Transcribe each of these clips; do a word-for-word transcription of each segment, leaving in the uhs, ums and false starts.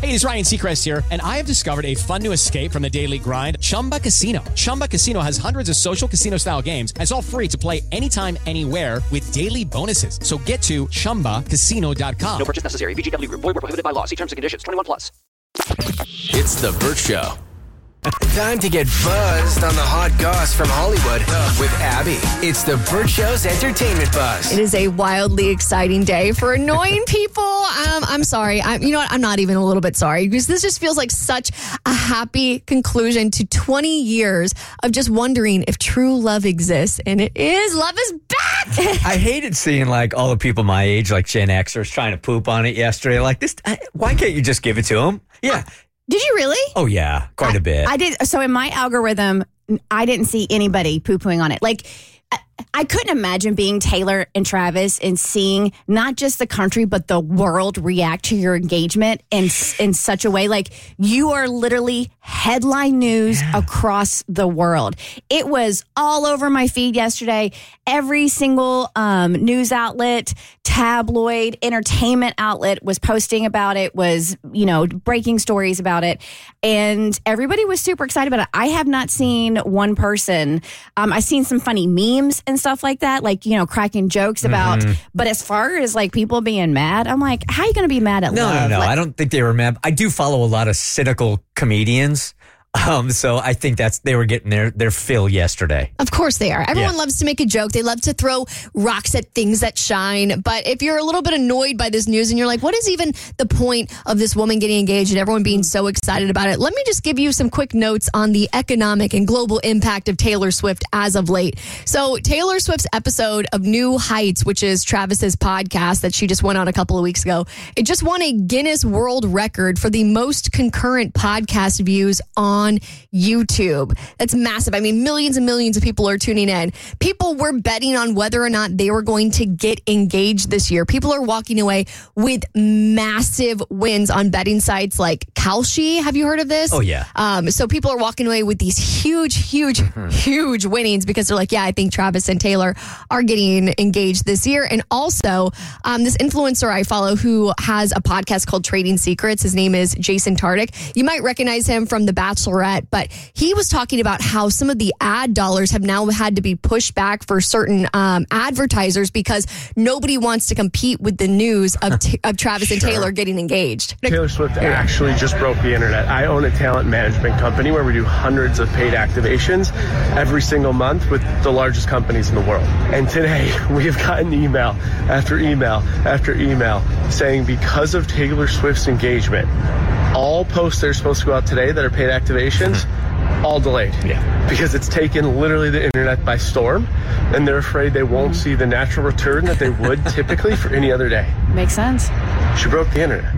Hey, it's Ryan Seacrest here, and I have discovered a fun new escape from the daily grind, Chumba Casino. Chumba Casino has hundreds of social casino-style games, and it's all free to play anytime, anywhere with daily bonuses. So get to chumba casino dot com. No purchase necessary. V G W Group. Void where prohibited by law. See terms and conditions. twenty-one plus. It's The Burt Show. Time to get buzzed on the hot goss from Hollywood with Abby. It's The Burt Show's entertainment buzz. It is a wildly exciting day for annoying people. Um, I'm sorry. I'm, you know what? I'm not even a little bit sorry because this just feels like such a happy conclusion to twenty years of just wondering if true love exists. And it is. Love is back. I hated seeing like all the people my age, like Gen Xers, trying to poop on it yesterday. Like this, why can't you just give it to them? Yeah. Did you really? Oh, yeah. Quite I, a bit. I did. So in my algorithm, I didn't see anybody poo-pooing on it. Like, I, I couldn't imagine being Taylor and Travis and seeing not just the country, but the world react to your engagement in, in such a way. Like, you are literally headline news yeah. across the world. It was all over my feed yesterday. Every single um, news outlet, tabloid, entertainment outlet was posting about it, was, you know, breaking stories about it. And everybody was super excited about it. I have not seen one person. Um, I've seen some funny memes and stuff like that, like, you know, cracking jokes about. Mm-hmm. But as far as like people being mad, I'm like, how are you going to be mad at no, love? No, no, no. Like, I don't think they were mad. I do follow a lot of cynical comedians. Um, so I think that's they were getting their, their fill yesterday. Of course they are. Everyone yeah. loves to make a joke. They love to throw rocks at things that shine. But if you're a little bit annoyed by this news and you're like, what is even the point of this woman getting engaged and everyone being so excited about it? Let me just give you some quick notes on the economic and global impact of Taylor Swift as of late. So Taylor Swift's episode of New Heights, which is Travis's podcast that she just went on a couple of weeks ago, it just won a Guinness World Record for the most concurrent podcast views on on YouTube. That's massive. I mean, millions and millions of people are tuning in. People were betting on whether or not they were going to get engaged this year. People are walking away with massive wins on betting sites like Kalshi. Have you heard of this? Oh, yeah. Um, so people are walking away with these huge, huge, mm-hmm. huge winnings because they're like, yeah, I think Travis and Taylor are getting engaged this year. And also, um, this influencer I follow who has a podcast called Trading Secrets, his name is Jason Tartick. You might recognize him from The Bachelor. But he was talking about how some of the ad dollars have now had to be pushed back for certain um, advertisers because nobody wants to compete with the news of, t- of Travis sure. and Taylor getting engaged. Taylor Swift actually just broke the internet. I own a talent management company where we do hundreds of paid activations every single month with the largest companies in the world. And today we have gotten email after email after email saying because of Taylor Swift's engagement, all posts that are supposed to go out today that are paid activations, all delayed. Yeah. Because it's taken literally the internet by storm, and they're afraid they won't see the natural return that they would typically for any other day. Makes sense. She broke the internet.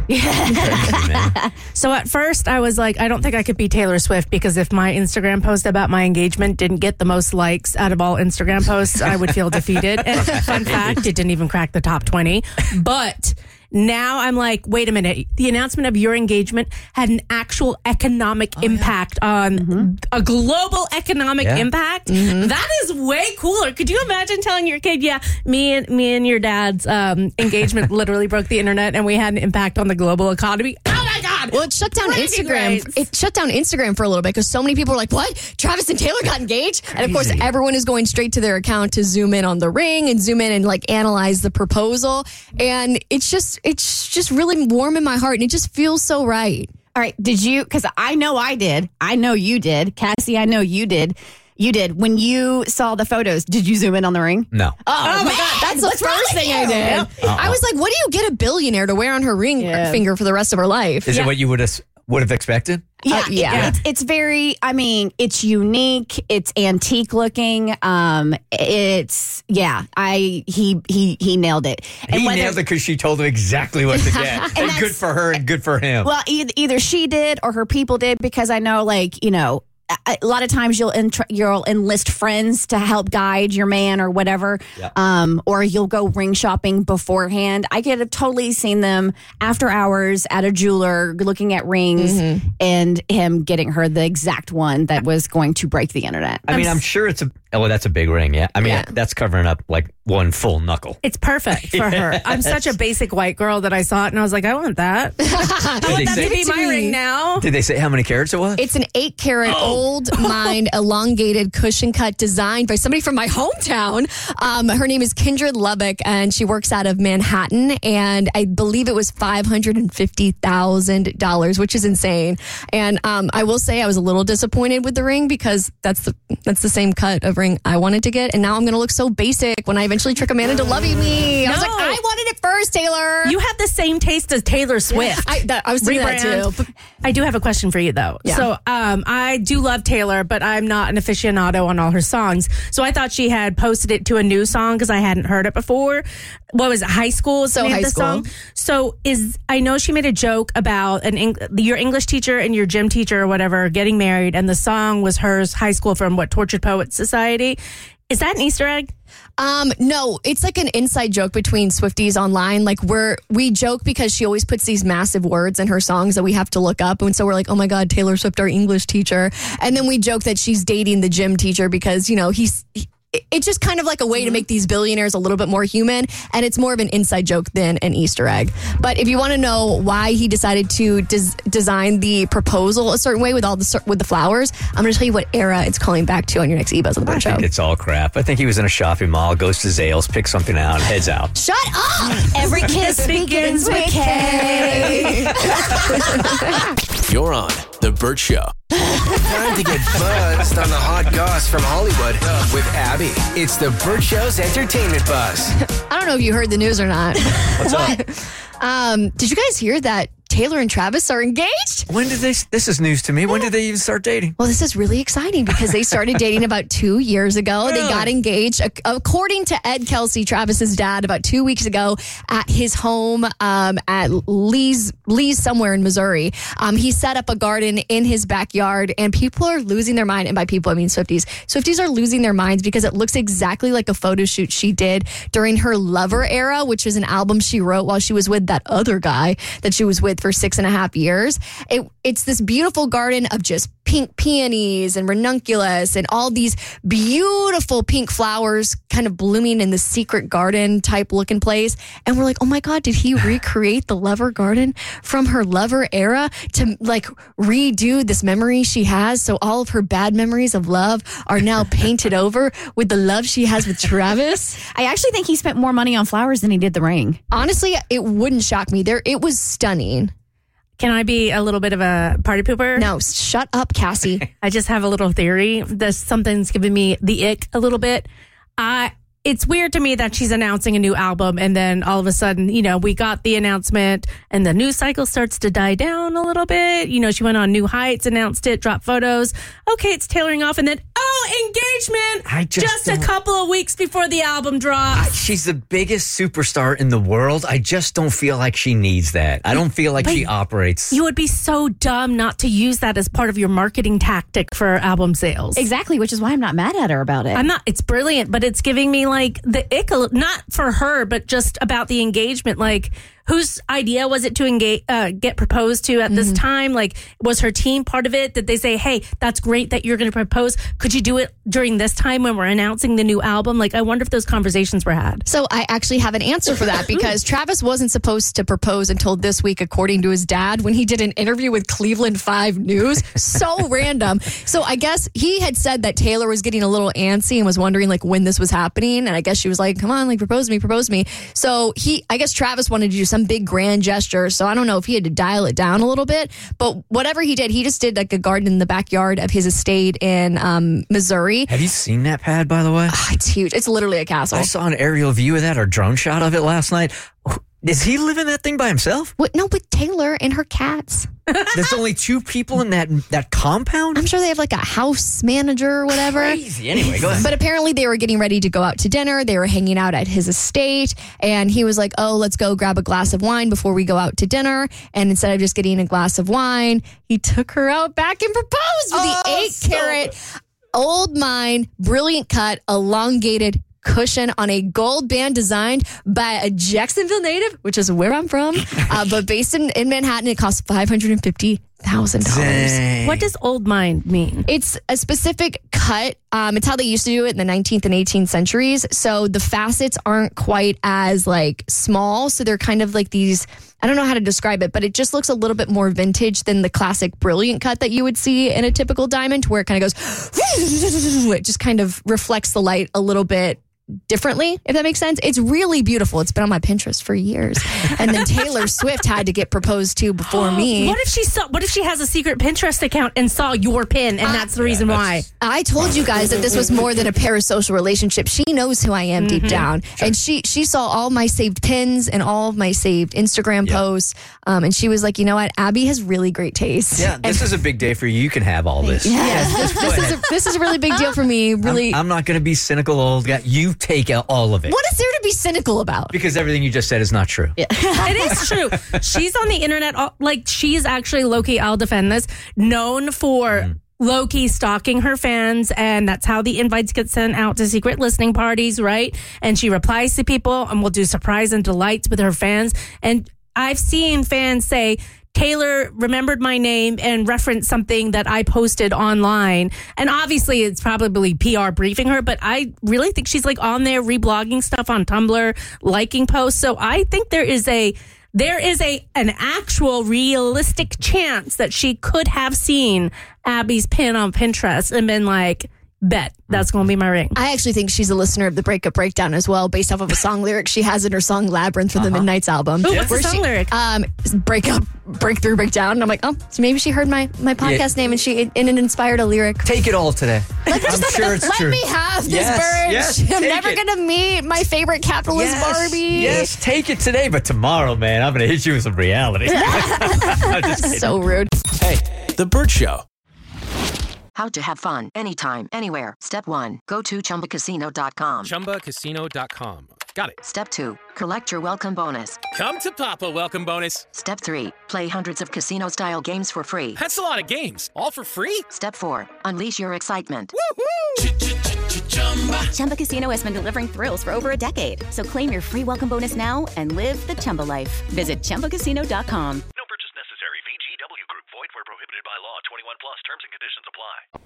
Yeah. So at first I was like, I don't think I could be Taylor Swift because if my Instagram post about my engagement didn't get the most likes out of all Instagram posts, I would feel defeated. And fun fact, it didn't even crack the top twenty. But now I'm like, wait a minute. The announcement of your engagement had an actual economic oh, impact yeah. on mm-hmm. a global economic yeah. impact. Mm-hmm. That is way cooler. Could you imagine telling your kid, yeah, me and me and your dad's um, engagement literally broke the internet and we had an impact on the global economy? Oh my God. Well, it shut down Bragging Instagram. rights. It shut down Instagram for a little bit because so many people were like, what? Travis and Taylor got engaged? Crazy. And of course, everyone is going straight to their account to zoom in on the ring and zoom in and like analyze the proposal. And it's just, it's just really warm in my heart and it just feels so right. All right. Did you, because I know I did. I know you did. Cassie, I know you did. You did. When you saw the photos, did you zoom in on the ring? No. Oh, oh my God. That's the What's first thing I did. Uh-oh. I was like, what do you get a billionaire to wear on her ring yeah. finger for the rest of her life? Is yeah. it what you would have would have expected? Yeah, uh, yeah. yeah. It's, it's very, I mean, it's unique. It's antique looking. Um, it's, yeah, I, he, he, he nailed it. And he whether, nailed it because she told him exactly what to get. and and good for her and good for him. Well, either, either she did or her people did because I know, like, you know, a lot of times you'll ent- you'll enlist friends to help guide your man or whatever, yeah. um, or you'll go ring shopping beforehand. I could have totally seen them after hours at a jeweler looking at rings mm-hmm. and him getting her the exact one that was going to break the internet. I mean, I'm sure it's a Oh, well, that's a big ring, yeah. I mean, Yeah. that's covering up like one full knuckle. It's perfect for her. I'm such a basic white girl that I saw it and I was like, I want that. I they want that say- to be Give it to my me. ring now. Did they say how many carats it was? It's an eight carat old mind elongated cushion cut designed by somebody from my hometown. Um, her name is Kindred Lubbock and she works out of Manhattan. And I believe it was five hundred fifty thousand dollars, which is insane. And um, I will say I was a little disappointed with the ring because that's the that's the same cut of ring I wanted to get. And now I'm going to look so basic when I eventually trick a man into loving me. I was No. like, I wanted it first, Taylor. You have the same taste as Taylor Swift. I, that, I was thinking that Rebrand. too. I do have a question for you though. Yeah. So um, I do love Taylor, but I'm not an aficionado on all her songs. So I thought she had posted it to a new song because I hadn't heard it before. What was it? High School? is the So name of High the School. song. So is I know she made a joke about an Eng- your English teacher and your gym teacher or whatever getting married, and the song was hers. High School from what Tortured Poets Society. Is that an Easter egg? Um, no, it's like an inside joke between Swifties online. Like we're, we joke because she always puts these massive words in her songs that we have to look up. And so we're like, oh my God, Taylor Swift, our English teacher. And then we joke that she's dating the gym teacher because, you know, he's, he, it's just kind of like a way to make these billionaires a little bit more human. And it's more of an inside joke than an Easter egg. But if you want to know why he decided to des- design the proposal a certain way with all the, cer- with the flowers, I'm going to tell you what era it's calling back to on your next E-Buzz on the I Bird Show. think it's all crap. I think he was in a shopping mall, goes to Zales, picks something out, and heads out. Shut up! Every kiss begins with K. You're on The Burt Show. Time to get buzzed on the hot goss from Hollywood with Abby. It's The Burt Show's Entertainment Buzz. I don't know if you heard the news or not. What's up? Um, did you guys hear that Taylor and Travis are engaged? When did they, this is news to me. When did they even start dating? Well, this is really exciting because they started dating about two years ago. They Really? got engaged, ac- according to Ed Kelsey, Travis's dad, about two weeks ago at his home um, at Lee's, Lee's somewhere in Missouri. Um, he set up a garden in his backyard, and people are losing their mind. And by people, I mean Swifties. Swifties are losing their minds because it looks exactly like a photo shoot she did during her Lover era, which is an album she wrote while she was with that other guy that she was with for six and a half years. It, it's this beautiful garden of just pink peonies and ranunculus and all these beautiful pink flowers kind of blooming in the secret garden type looking place. And we're like, oh my God, did he recreate the Lover garden from her Lover era to like redo this memory she has? So all of her bad memories of love are now painted over with the love she has with Travis. I actually think he spent more money on flowers than he did the ring. Honestly, it wouldn't shock me. There, it was stunning. Can I be a little bit of a party pooper? No, shut up, Cassie. I just have a little theory. There's something's giving me the ick a little bit. I it's weird to me that she's announcing a new album and then all of a sudden, you know, we got the announcement and the news cycle starts to die down a little bit. You know, she went on New Heights, announced it, dropped photos. Okay, it's tailoring off and then, oh, engagement I just just a don't- couple of weeks before the album drops. She's the biggest superstar in the world. I just don't feel like she needs that. I don't feel like But she operates. You would be so dumb not to use that as part of your marketing tactic for album sales. Exactly, which is why I'm not mad at her about it. I'm not, it's brilliant, but it's giving me like the ick, a li- not for her, but just about the engagement. Like, whose idea was it to engage, uh, get proposed to at this time? Like, was her team part of it? Did they say, hey, that's great that you're going to propose? Could you do it during this time when we're announcing the new album? Like, I wonder if those conversations were had. So I actually have an answer for that because Travis wasn't supposed to propose until this week, according to his dad, when he did an interview with Cleveland five News. So random. So I guess he had said that Taylor was getting a little antsy and was wondering like when this was happening. And I guess she was like, come on, like propose to me, propose to me. So he, I guess Travis wanted to do some big grand gesture. So I don't know if he had to dial it down a little bit, but whatever he did, he just did like a garden in the backyard of his estate in um, Missouri. Have you seen that pad, by the way? Oh, it's huge. It's literally a castle. I saw an aerial view of that or drone shot of it last night. Is he living that thing by himself? What? No, with Taylor and her cats. There's only two people in that that compound? I'm sure they have like a house manager or whatever. Crazy. Anyway, go ahead. But apparently they were getting ready to go out to dinner. They were hanging out at his estate. And he was like, oh, let's go grab a glass of wine before we go out to dinner. And instead of just getting a glass of wine, he took her out back and proposed with Oh, the eight so- carat old mine, brilliant cut, elongated cushion on a gold band designed by a Jacksonville native, which is where I'm from, uh, but based in, in Manhattan. It cost five hundred fifty thousand dollars. What does old mine mean? It's a specific cut. Um, it's how they used to do it in the nineteenth and eighteenth centuries. So the facets aren't quite as like small. So they're kind of like these, I don't know how to describe it, but it just looks a little bit more vintage than the classic brilliant cut that you would see in a typical diamond, where it kind of goes, it just kind of reflects the light a little bit differently, if that makes sense. It's really beautiful. It's been on my Pinterest for years. And then Taylor Swift had to get proposed to before me. What if she saw? What if she has a secret Pinterest account and saw your pin, and uh, that's the reason yeah, why? I told you guys that this was more than a parasocial relationship. She knows who I am mm-hmm. deep down, sure. and she she saw all my saved pins and all of my saved Instagram yep. posts, um, and she was like, you know what, Abby has really great taste. Yeah, this and, is a big day for you. You can have all this. Yes, this, this is a, this is a really big deal for me. Really, I'm, I'm not going to be cynical old guy. You take out all of it. What is there to be cynical about? Because everything you just said is not true. Yeah. It is true. She's on the internet, like she's actually low-key, I'll defend this, known for mm. low-key stalking her fans, and that's how the invites get sent out to secret listening parties, right? And she replies to people and will do surprise and delights with her fans. And I've seen fans say, Taylor remembered my name and referenced something that I posted online. And obviously it's probably P R briefing her, but I really think she's like on there reblogging stuff on Tumblr, liking posts. So I think there is a there is a an actual realistic chance that she could have seen Abby's pin on Pinterest and been like, bet that's going to be my ring. I actually think she's a listener of the Breakup Breakdown as well, based off of a song lyric she has in her song Labyrinth from uh-huh. the Midnights album. Ooh, what's the song she, lyric? Um, breakup, breakthrough, breakdown. And I'm like, oh, so maybe she heard my, my podcast yeah. name and she and it inspired a lyric. Take it all today. I'm just, sure it's let true. Let me have this, yes, Birch. Yes, I'm never going to meet my favorite capitalist yes, Barbie. Yes, take it today, but tomorrow, man, I'm going to hit you with some reality. So rude. Hey, The Burt Show. How to have fun anytime, anywhere. Step one, go to chumba casino dot com. chumba casino dot com. Got it. Step two, collect your welcome bonus. Come to Papa Welcome Bonus. Step three, play hundreds of casino-style games for free. That's a lot of games, all for free? Step four, unleash your excitement. Woohoo! Chumba Casino has been delivering thrills for over a decade. So claim your free welcome bonus now and live the Chumba life. Visit chumba casino dot com. No purchase necessary. V G W Group. Void where prohibited by law. twenty-one plus. Terms and conditions apply.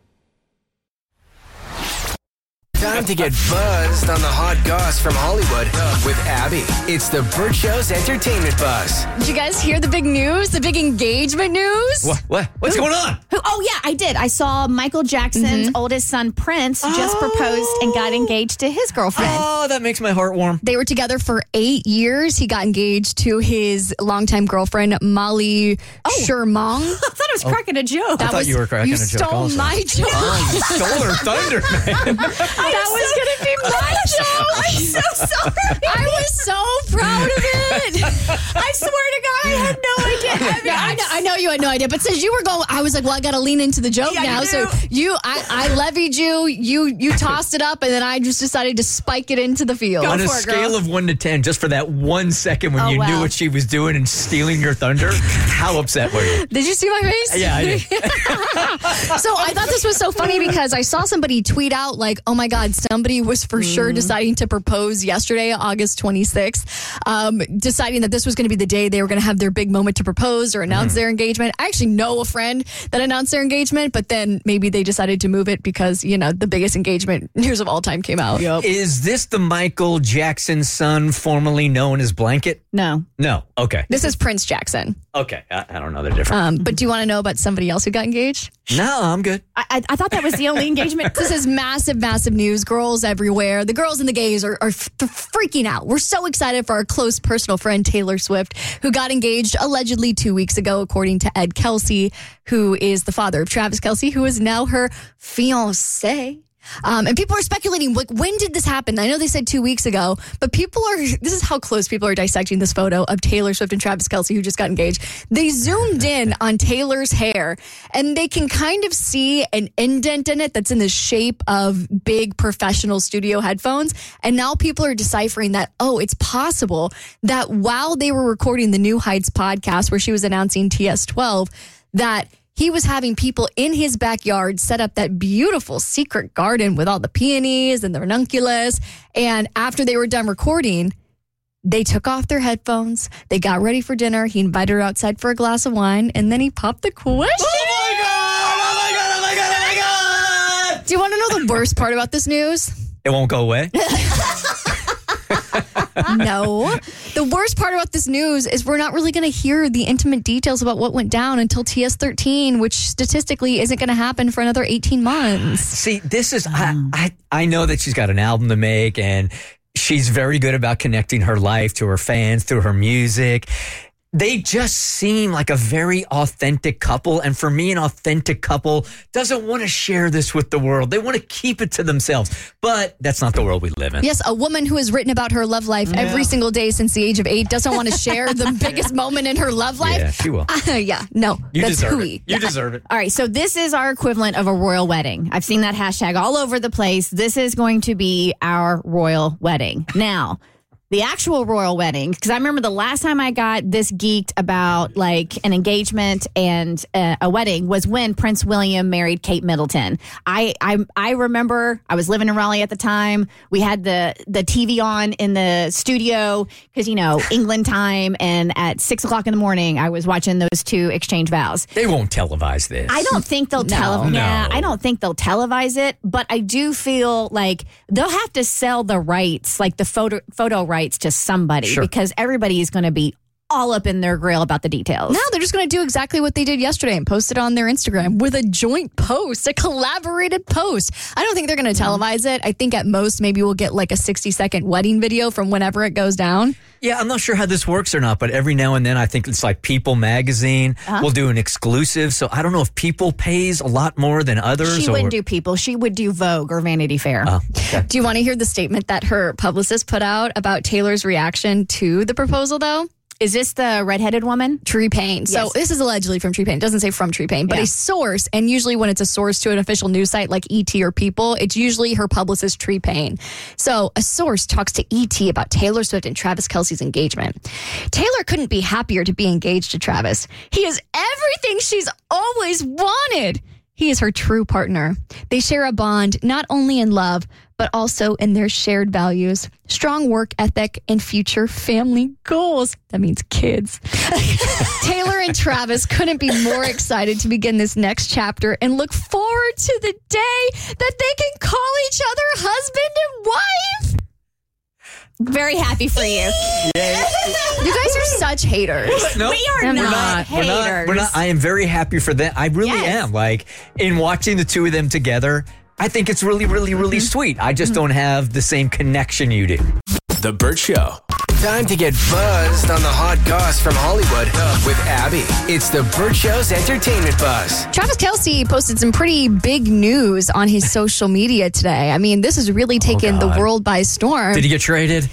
Time to get buzzed on the hot goss from Hollywood with Abby. It's the Burt Show's entertainment buzz. Did you guys hear the big news? The big engagement news? What? What? What's Who? going on? Who? Oh, yeah, I did. I saw Michael Jackson's Mm-hmm. oldest son, Prince, just Oh. proposed and got engaged to his girlfriend. Oh, that makes my heart warm. They were together for eight years. He got engaged to his longtime girlfriend, Molly Oh. Shermong. I thought I was cracking a joke. I thought you were cracking you a joke stole also. my joke. Oh, you stole her thunder, man. That was going to be my joke. I'm so sorry. I was so proud of it. I swear to God, I had no idea. I, mean, I, know, I know you had no idea, but since you were going, I was like, well, I got to lean into the joke Yeah, now. you So do. you, I, I levied you, you, you tossed it up, and then I just decided to spike it into the field. On a for it, scale girl. of one to ten, just for that one second when Oh, you knew wow. what she was doing and stealing your thunder, how upset were you? Did you see my face? Yeah, I did. So I thought this was so funny because I saw somebody tweet out like, oh my God, somebody was for sure deciding to propose yesterday, August twenty-sixth, um, deciding that this was going to be the day they were going to have their big moment to propose or announce their engagement. I actually know a friend that announced their engagement, but then maybe they decided to move it because, you know, the biggest engagement news of all time came out. Is this the Michael Jackson son formerly known as Blanket? No. No. Okay. This is Prince Jackson. Okay. I, I don't know the difference. Um, but do you want to know about somebody else who got engaged? no, I'm good. I, I, I thought that was the only engagement. This is massive, massive news. Girls everywhere. The girls and the gays are, are f- freaking out. We're so excited for our close personal friend, Taylor Swift, who got engaged allegedly two weeks ago, according to Ed Kelsey, who is the father of Travis Kelsey, who is now her fiancé. Um, and people are speculating, like, when did this happen? I know they said two weeks ago, but people are, this is how close people are dissecting this photo of Taylor Swift and Travis Kelsey, who just got engaged. They zoomed in on Taylor's hair, and they can kind of see an indent in it that's in the shape of big professional studio headphones. And now people are deciphering that, oh, it's possible that while they were recording the New Heights podcast, where she was announcing T S twelve, that he was having people in his backyard set up that beautiful secret garden with all the peonies and the ranunculus. And after they were done recording, They took off their headphones. They got ready for dinner. He invited her outside for a glass of wine, and then he popped the question. Oh my God! Oh my God! Oh my God! Oh my God! Do you want to know the worst part about this news? It won't go away. No. The worst part about this news is we're not really going to hear the intimate details about what went down until T S thirteen, which statistically isn't going to happen for another eighteen months. See, this is, I, I, I know that she's got an album to make and she's very good about connecting her life to her fans through her music. They just seem like a very authentic couple. And for me, an authentic couple doesn't want to share this with the world. They want to keep it to themselves. But that's not the world we live in. Yes, a woman who has written about her love life yeah. every single day since the age of eight doesn't want to share the biggest moment in her love life. Yeah, she will. Uh, yeah, no. You that's deserve hooey. it. You yeah. deserve it. All right, so this is our equivalent of a royal wedding. I've seen that hashtag all over the place. This is going to be our royal wedding. Now, the actual royal wedding, because I remember the last time I got this geeked about like an engagement and uh, a wedding was when Prince William married Kate Middleton. I, I I remember I was living in Raleigh at the time. We had the the T V on in the studio because, you know, England time, and at six o'clock in the morning, I was watching those two exchange vows. They won't televise this. I don't think they'll No. televise. No. Yeah, I don't think they'll televise it, but I do feel like they'll have to sell the rights, like the photo photo rights to somebody Sure. because everybody is going to be all up in their grill about the details. No, they're just going to do exactly what they did yesterday and post it on their Instagram with a joint post, a collaborated post. I don't think they're going to televise it. I think at most maybe we'll get like a sixty second wedding video from whenever it goes down. Yeah, I'm not sure how this works or not, but every now and then I think it's like People magazine Uh-huh. will do an exclusive. So I don't know if People pays a lot more than others. She or... wouldn't do People. She would do Vogue or Vanity Fair. Oh, okay. Do you want to hear the statement that her publicist put out about Taylor's reaction to the proposal, though? Is this the redheaded woman? Tree Paine. So Yes. this is allegedly from Tree Paine. It doesn't say from Tree Paine, but Yeah. a source, and usually when it's a source to an official news site like E T or People, it's usually her publicist, Tree Paine. So a source talks to E T about Taylor Swift and Travis Kelce's engagement. Taylor couldn't be happier to be engaged to Travis. He is everything she's always wanted. He is her true partner. They share a bond not only in love, but also in their shared values, strong work ethic, and future family goals. That means kids. Taylor and Travis couldn't be more excited to begin this next chapter and look forward to the day that they can call each other husband and wife. Very happy for you. You guys are such haters. No, We are I'm not, not. We're not, haters. we're not. I am very happy for them. I really Yes. am. Like, in watching the two of them together, I think it's really, really, really sweet. I just don't have the same connection you do. The Burt Show. Time to get buzzed on the hot goss from Hollywood with Abby. It's the Burt Show's entertainment buzz. Travis Kelce posted some pretty big news on his social media today. I mean, this has really taken the God. world by storm. Did he get traded?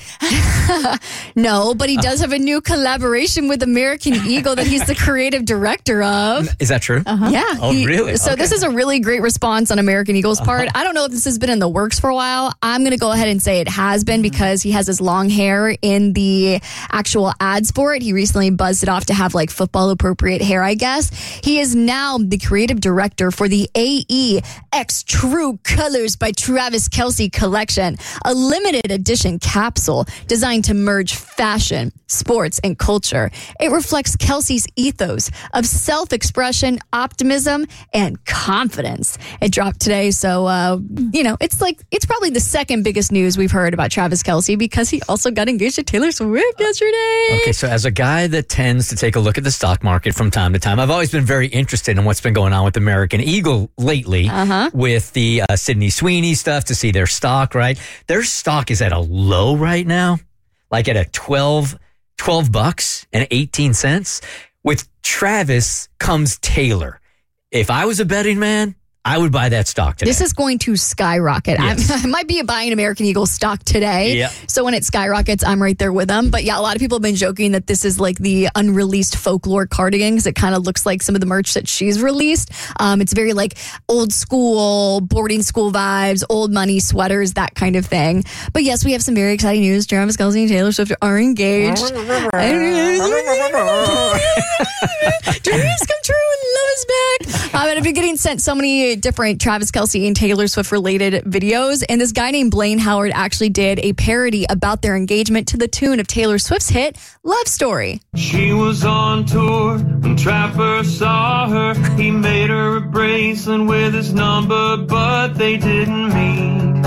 No, but he does have a new collaboration with American Eagle that he's the creative director of. Is that true? Yeah. Oh, he- really? So Okay. this is a really great response on American Eagle's part. I don't know if this has been in the works for a while. I'm going to go ahead and say it has been because he has his long hair in the actual ads for it. He recently buzzed it off to have like football appropriate hair, I guess. He is now the creative director for the A E X True Colors by Travis Kelce collection, a limited edition capsule designed to merge fashion, sports, and culture. It reflects Kelce's ethos of self-expression, optimism, and confidence. It dropped today, so, uh, you know, it's like, it's probably the second biggest news we've heard about Travis Kelce because he also got engaged to Taylor Swift yesterday. Okay, so as a guy that tends to take a look at the stock market from time to time, I've always been very interested in what's been going on with American Eagle lately Uh-huh. with the uh, Sydney Sweeney stuff to see their stock, right? Their stock is at a low right now, like at a twelve, twelve bucks and eighteen cents. With Travis comes Taylor. If I was a betting man, I would buy that stock today. This is going to skyrocket. Yes. I'm, I might be buying American Eagle stock today. Yeah. So when it skyrockets, I'm right there with them. But yeah, a lot of people have been joking that this is like the unreleased folklore cardigan because it kind of looks like some of the merch that she's released. Um, it's very like old school, boarding school vibes, old money sweaters, that kind of thing. But yes, we have some very exciting news. Travis Kelce and Taylor Swift are engaged. Dreams come true and love is back. I'm going to been getting sent so many different Travis Kelce and Taylor Swift related videos. And this guy named Blaine Howard actually did a parody about their engagement to the tune of Taylor Swift's hit, Love Story. She was on tour when Trav first saw her. He made her a bracelet with his number, but they didn't meet.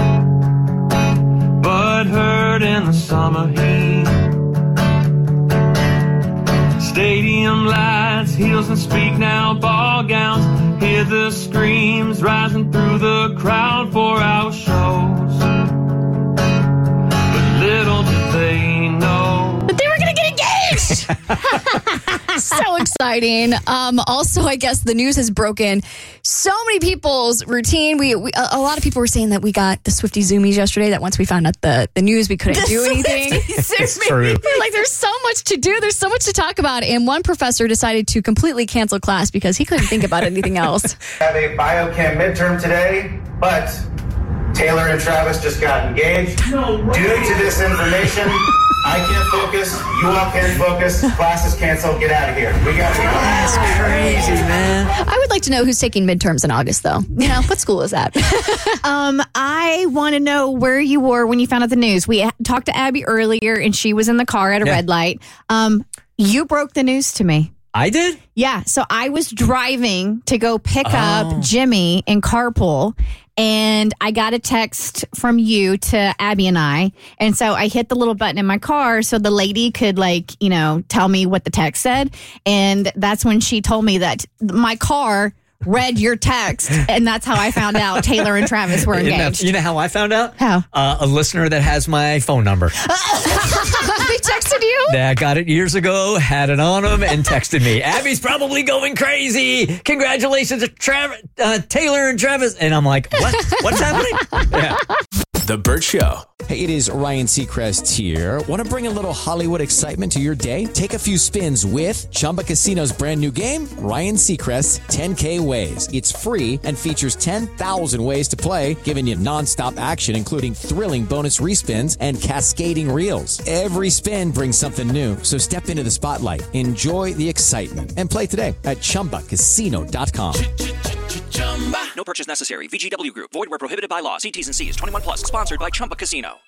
But heard in the summer heat. Stadium lights, heels and speak now, ball gowns. Hear the screams rising through the crowd for our shows. But little did they know that they were going to get engaged. So exciting. Um, also, I guess the news has broken so many people's routine. We, we a, a lot of people were saying that we got the Swifty Zoomies yesterday, that once we found out the, the news, we couldn't The do anything. It's true. We're like, there's so much to do. There's so much to talk about. And one professor decided to completely cancel class because he couldn't think about anything else. Have a biochem midterm today, but Taylor and Travis just got engaged. No way. Due to this information, I can't focus. You all can't focus. Class is canceled. Get out of here. We got to go. That's crazy, man. I would like to know who's taking midterms in August, though. You know, what school is that? um, I want to know where you were when you found out the news. We talked to Abby earlier, and she was in the car at a Yeah. red light. Um, you broke the news to me. I did? Yeah. So I was driving to go pick Oh. up Jimmy in carpool, and I got a text from you to Abby and I. And so I hit the little button in my car so the lady could, like, you know, tell me what the text said. And that's when she told me that my car read your text. And that's how I found out Taylor and Travis were You know, engaged. you know how I found out? How? Uh, a listener that has my phone number. They texted you? That got it years ago, had it on him, and texted me. Abby's probably going crazy. Congratulations to Travis, uh, Taylor and Travis. And I'm like, what? What's happening? Yeah. The Burt Show. Hey, it is Ryan Seacrest here. Want to bring a little Hollywood excitement to your day? Take a few spins with Chumba Casino's brand new game, Ryan Seacrest's ten K Ways. It's free and features ten thousand ways to play, giving you nonstop action, including thrilling bonus respins and cascading reels. Every spin brings something new, so step into the spotlight, enjoy the excitement, and play today at chumba casino dot com. No purchase necessary. V G W Group. Void where prohibited by law. See T's and C's. twenty-one plus. Sponsored by Chumba Casino.